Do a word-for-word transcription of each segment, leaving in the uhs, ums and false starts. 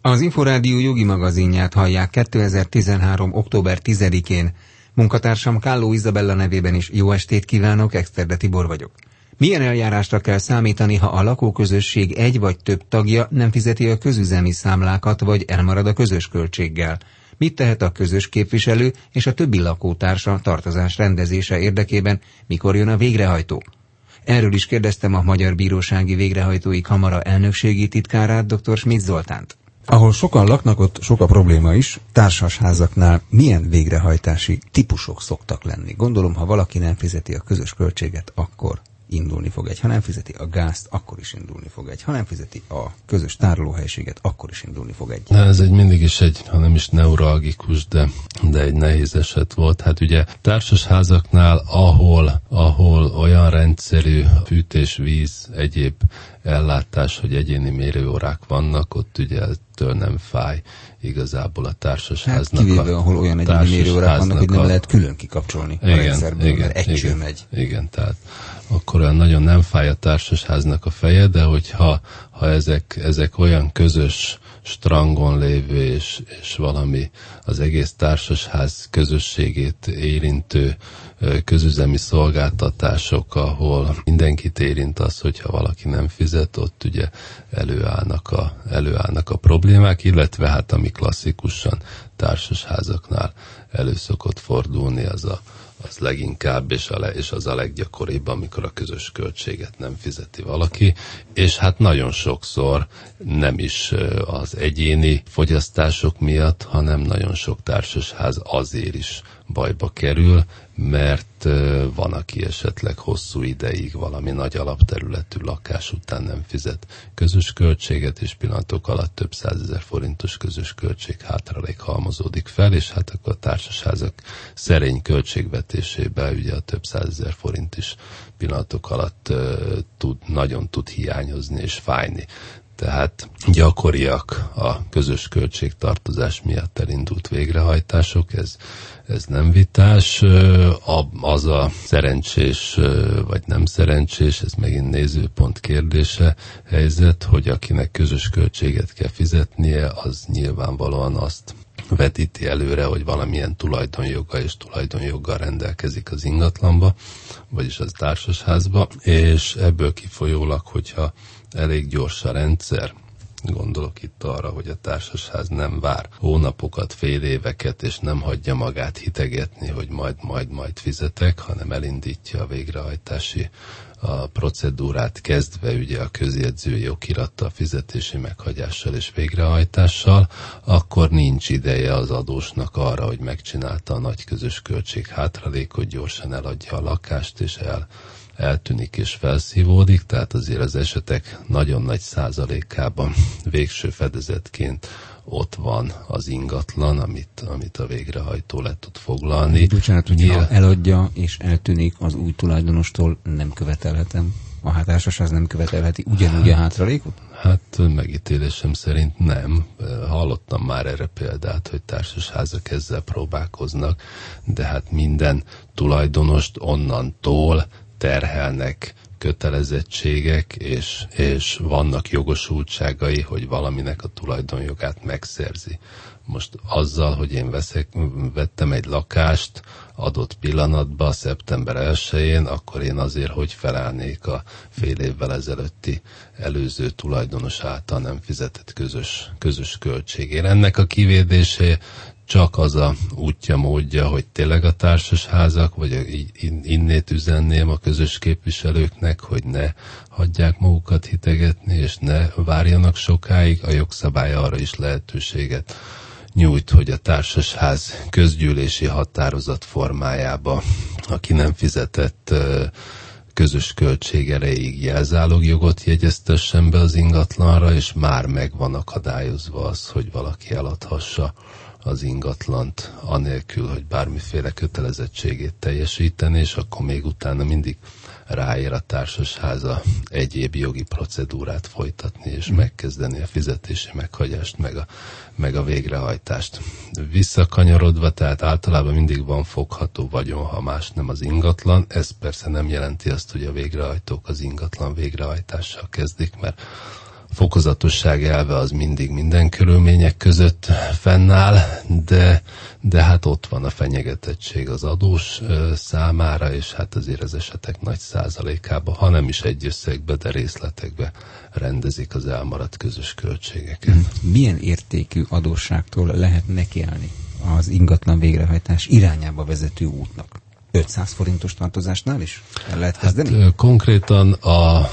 Az Inforádió jogi magazinját hallják kétezer-tizenhárom. október tizedikén. Munkatársam Kálló Izabella nevében is jó estét kívánok, Exterde Tibor vagyok. Milyen eljárásra kell számítani, ha a lakóközösség egy vagy több tagja nem fizeti a közüzemi számlákat, vagy elmarad a közös költséggel? Mit tehet a közös képviselő és a többi lakótársa tartozás rendezése érdekében, mikor jön a végrehajtó? Erről is kérdeztem a Magyar Bírósági Végrehajtói Kamara elnökségi titkárát, dr. Schmidt Zoltánt. Ahol sokan laknak, ott sok a probléma is. Társasházaknál milyen végrehajtási típusok szoktak lenni? Gondolom, ha valaki nem fizeti a közös költséget, akkor indulni fog egy. Ha nem fizeti a gázt, akkor is indulni fog egy. Ha nem fizeti a közös tárolóhelyiséget, akkor is indulni fog egy. Ez egy mindig is egy, ha nem is neuralgikus, de, de egy nehéz eset volt. Hát ugye társasházaknál, ahol, ahol olyan rendszerű fűtés, víz, egyéb ellátás, hogy egyéni mérőórák vannak, ott ugye ettől nem fáj igazából a társasháznak. Hát kivéve, ahol olyan egyéni mérőórák vannak, hogy nem a... lehet külön kikapcsolni igen, a rendszerből, igen, mert egy igen, cső megy. Igen, tehát akkor olyan nagyon nem fáj a társasháznak a feje, de hogyha ha ezek, ezek olyan közös strangon lévő és, és valami az egész társasház közösségét érintő közüzemi szolgáltatások, ahol mindenkit érint az, hogyha valaki nem fizet, ott ugye előállnak a, előállnak a problémák, illetve hát ami klasszikusan társasházaknál elő szokott fordulni, az a az leginkább, és, a le, és az a leggyakoribb, amikor a közös költséget nem fizeti valaki, és hát nagyon sokszor nem is az egyéni fogyasztások miatt, hanem nagyon sok társasház azért is bajba kerül, mert van, aki esetleg hosszú ideig valami nagy alapterületű lakás után nem fizet közös költséget, és pillanatok alatt több százezer forintos közös költség hátralék halmozódik fel, és hát akkor a társasházak szerény költségvetésében ugye a több százezer forint is pillanatok alatt uh, tud, nagyon tud hiányozni és fájni. Tehát gyakoriak a közös költségtartozás miatt elindult végrehajtások, ez, ez nem vitás. Az a szerencsés vagy nem szerencsés, ez megint nézőpont kérdése helyzet, hogy akinek közös költséget kell fizetnie, az nyilvánvalóan azt vetíti előre, hogy valamilyen tulajdonjoga és tulajdonjoggal rendelkezik az ingatlanba, vagyis az társasházba, és ebből kifolyólag, hogyha elég gyors a rendszer, gondolok itt arra, hogy a társasház nem vár hónapokat, fél éveket, és nem hagyja magát hitegetni, hogy majd, majd, majd fizetek, hanem elindítja a végrehajtási a procedúrát, kezdve ugye a közjegyzői okirattal, fizetési meghagyással és végrehajtással, akkor nincs ideje az adósnak arra, hogy megcsinálta a nagy közös költség hátralékot, gyorsan eladja a lakást, és el eltűnik és felszívódik, tehát azért az esetek nagyon nagy százalékában végső fedezetként ott van az ingatlan, amit, amit a végrehajtó le tud foglalni. Bocsánat, hogy ha eladja és eltűnik az új tulajdonostól, nem követelhetem. A társasház nem követelheti ugyanúgy a hátralékot? Hát megítélésem szerint nem. Hallottam már erre példát, hogy társasházak ezzel próbálkoznak, de hát minden tulajdonost onnantól terhelnek kötelezettségek, és, és vannak jogosultságai, hogy valaminek a tulajdonjogát megszerzi. Most azzal, hogy én veszek, vettem egy lakást adott pillanatban, szeptember elsején, akkor én azért, hogy felelnék a fél évvel ezelőtti előző tulajdonos által nem fizetett közös, közös költségére. Ennek a kivédése csak az a útja, módja, hogy tényleg a társasházak, vagy innét üzenném a közös képviselőknek, hogy ne hagyják magukat hitegetni, és ne várjanak sokáig. A jogszabály arra is lehetőséget nyújt, hogy a társasház közgyűlési határozat formájába, aki nem fizetett közös költség erejéig jelzálogjogot jegyeztessen be az ingatlanra, és már meg van akadályozva az, hogy valaki eladhassa az ingatlant, anélkül, hogy bármiféle kötelezettségét teljesíteni, és akkor még utána mindig ráér a társasháza egyéb jogi procedúrát folytatni, és mm. megkezdeni a fizetési meghagyást, meg a, meg a végrehajtást. Visszakanyarodva, tehát általában mindig van fogható vagyon, ha más nem az ingatlan. Ez persze nem jelenti azt, hogy a végrehajtók az ingatlan végrehajtással kezdik, mert fokozatosság elve az mindig minden körülmények között fennáll, de, de hát ott van a fenyegetettség az adós számára, és hát azért az esetek nagy százalékában, ha nem is egy összegbe, de részletekbe rendezik az elmaradt közös költségeket. Milyen értékű adósságtól lehet nekiállni az ingatlan végrehajtás irányába vezető útnak? ötszáz forintos tartozásnál is el lehet kezdeni? Hát, konkrétan a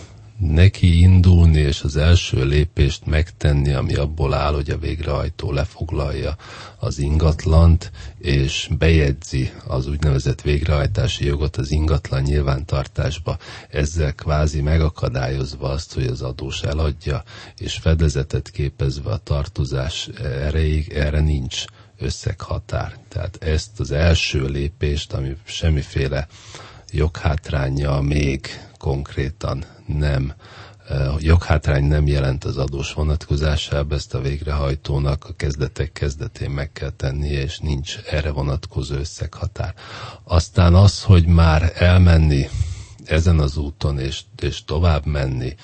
neki indulni és az első lépést megtenni, ami abból áll, hogy a végrehajtó lefoglalja az ingatlant, és bejegyzi az úgynevezett végrehajtási jogot az ingatlan nyilvántartásba, ezzel kvázi megakadályozva azt, hogy az adós eladja, és fedezetet képezve a tartozás erejéig, erre nincs összeghatár. Tehát ezt az első lépést, ami semmiféle joghátránya még konkrétan nem, joghátrány nem jelent az adós vonatkozásában, ezt a végrehajtónak a kezdetek kezdetén meg kell tennie, és nincs erre vonatkozó összeghatár. Aztán az, hogy már elmenni ezen az úton, és, és tovább menni,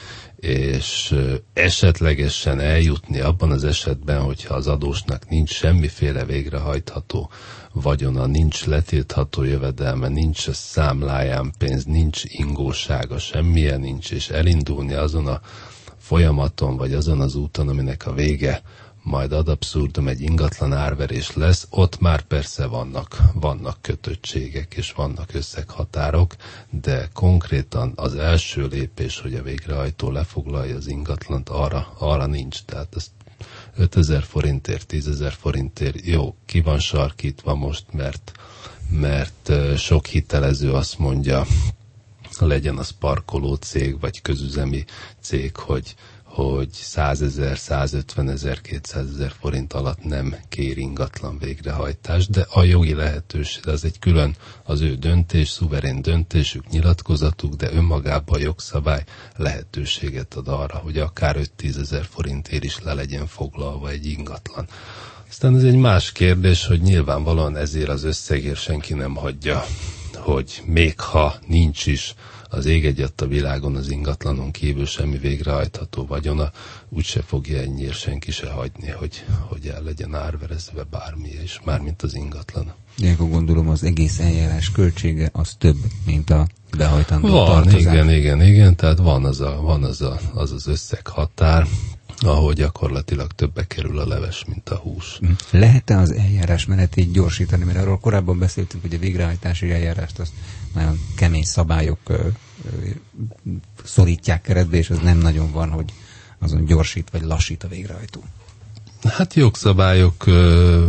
és esetlegesen eljutni abban az esetben, hogyha az adósnak nincs semmiféle végrehajtható vagyona, nincs letiltható jövedelme, nincs a számláján pénz, nincs ingósága, semmilyen nincs, és elindulni azon a folyamaton, vagy azon az úton, aminek a vége majd ad abszurdum egy ingatlan árverés lesz, ott már persze vannak, vannak kötöttségek, és vannak összeghatárok, de konkrétan az első lépés, hogy a végrehajtó lefoglalja az ingatlant, arra, arra nincs. Tehát ezt ötezer forintért, tízezer forintért, jó, ki van sarkítva most, mert, mert sok hitelező azt mondja, legyen az parkoló cég, vagy közüzemi cég, hogy hogy százezer, százötvenezer, kétszázezer forint alatt nem kér ingatlan végrehajtást, de a jogi lehetőség, az egy külön az ő döntés, szuverén döntésük, nyilatkozatuk, de önmagában a jogszabály lehetőséget ad arra, hogy akár öt-tízezer forintért is le legyen foglalva egy ingatlan. Aztán ez egy más kérdés, hogy nyilvánvalóan ezért az összegért senki nem hagyja, hogy még ha nincs is az ég egyatt a világon az ingatlanon kívül semmi végrehajtható vagyona, úgyse fogja ennyiért senki se hagyni, hogy, hogy el legyen árverezve bármi, és mármint az ingatlan. De akkor gondolom az egész eljárás költsége az több, mint a behajtandó van, tartozás. igen, igen, igen, tehát van az a, van az, a, az az összeghatár, ahol gyakorlatilag többe kerül a leves, mint a hús. Lehet-e az eljárás menetét gyorsítani? Mert arról korábban beszéltünk, hogy a végrehajtási eljárást azt nagyon kemény szabályok ö, ö, szorítják keretbe, és az nem nagyon van, hogy azon gyorsít vagy lassít a végrehajtó. Hát jogszabályok ö,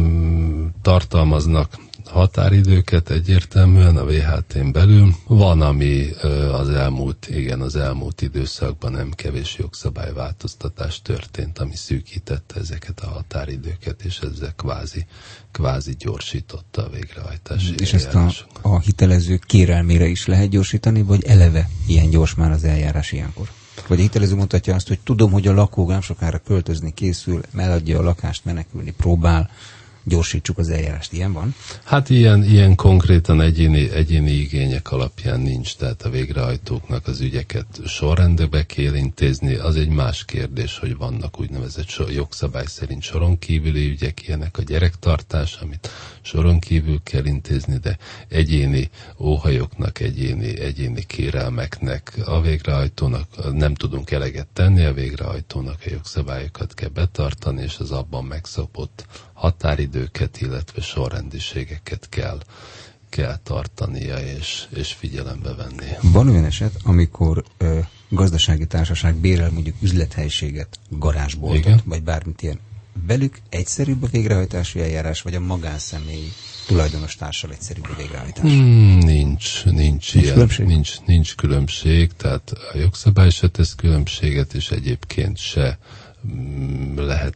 tartalmaznak határidőket egyértelműen a vé há té-n belül. Van, ami ö, az elmúlt, igen, az elmúlt időszakban nem kevés jogszabályváltoztatás történt, ami szűkítette ezeket a határidőket, és ezzel kvázi, kvázi gyorsította a végrehajtási És ezt a, a hitelező kérelmére is lehet gyorsítani, vagy eleve ilyen gyors már az eljárás ilyenkor? Vagy a hitelező mondhatja azt, hogy tudom, hogy a lakó nem sokára költözni készül, eladja a lakást, menekülni próbál, gyorsítsuk az eljárást. Ilyen van? Hát ilyen, ilyen konkrétan egyéni, egyéni igények alapján nincs, tehát a végrehajtóknak az ügyeket sorrendbe kell intézni. Az egy más kérdés, hogy vannak úgynevezett sor, jogszabály szerint soron kívüli ügyek, ilyenek a gyerektartás, amit soron kívül kell intézni, de egyéni óhajoknak, egyéni, egyéni kérelmeknek a végrehajtónak nem tudunk eleget tenni, a végrehajtónak a jogszabályokat kell betartani, és az abban megszabott határidőket, illetve sorrendiségeket kell, kell tartania és, és figyelembe venni. Van olyan eset, amikor ö, gazdasági társaság bérel mondjuk üzlethelyiséget, garázsboltot, igen, vagy bármit ilyen. Velük egyszerűbb a végrehajtási eljárás, vagy a magánszemély tulajdonos társal egyszerűbb a végrehajtás? Hmm, nincs, nincs, nincs ilyen. Különbség? Nincs, nincs különbség, tehát a jogszabály se tesz különbséget, és egyébként se lehet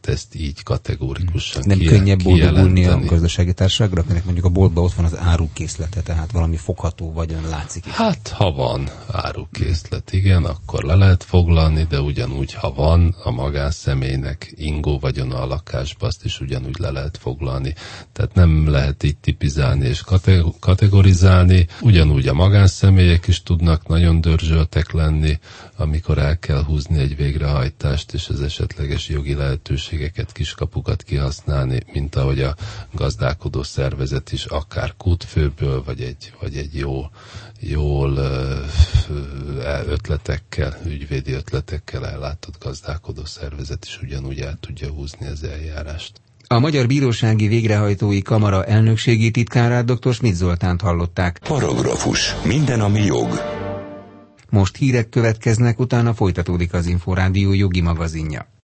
lehet ezt így kategórikusan Nem ki, könnyebb boldogulni a kijelenteni. gazdasági társaságra, akinek mondjuk a boltban ott van az árukészlete, tehát valami fogható vagyon látszik. Hát, ha van árukészlet, igen, akkor le lehet foglalni, de ugyanúgy, ha van a magánszemélynek ingó vagyona a lakásba, azt is ugyanúgy le lehet foglalni. Tehát nem lehet így tipizálni és kategorizálni. Ugyanúgy a magánszemélyek is tudnak nagyon dörzsöltek lenni, amikor el kell húzni egy végrehajtást, és az esetleges jogi lehetőségeket, kiskapukat kihasználni, mint ahogy a gazdálkodó szervezet is akár kútfőből, vagy egy, vagy egy jó, jól ötletekkel, ügyvédi ötletekkel ellátott gazdálkodó szervezet is ugyanúgy el tudja húzni az eljárást. A Magyar Bírósági Végrehajtói Kamara elnökségi titkárát, dr. Schmidt Zoltánt hallották. Paragrafus. Minden, ami jog. Most hírek következnek, utána folytatódik az Inforádió jogi magazinja.